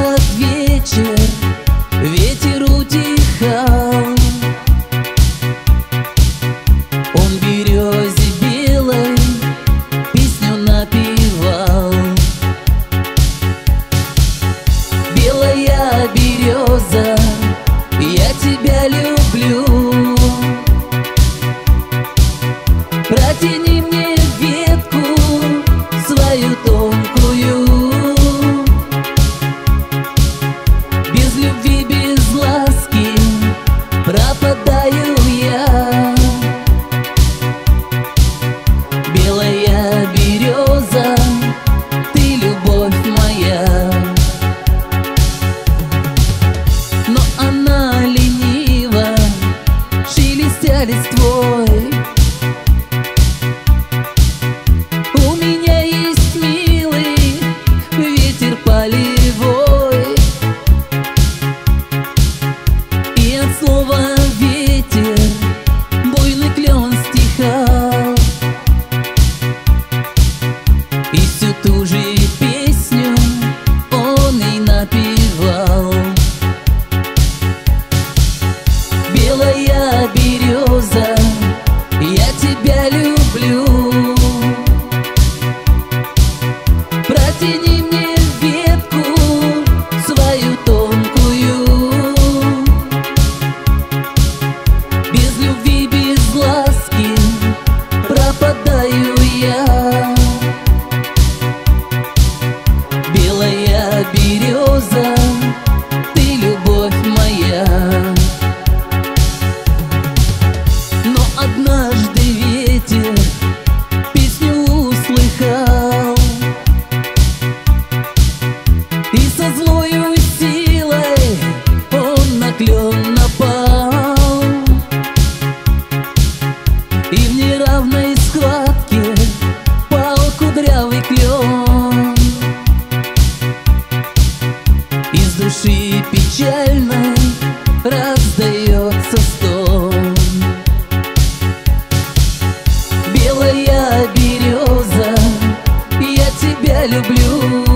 под вечер ветер утихал. Он березе белой песню напевал. Белая береза, я тебя люблю. Протяни мне ветку свою тонкую. Без любви, без ласки пропадаю я. Белая береза, ты любовь моя. Но она ленива, шелестя листвой. У меня есть милый ветер полевой, и от слова ветер буйный клен стихал. И всю ту же песню он и напевал. Белая береза, я тебя люблю. Протяни мне ветку свою тонкую. Без любви, без ласки пропадаю я. Белая береза, ты любовь моя. Но однажды ветер песню услыхал, и со злою силой он на клен напал. И в неравной схватке пал кудрявый клен. Из души печальной раздается стон. Белая береза, я тебя люблю.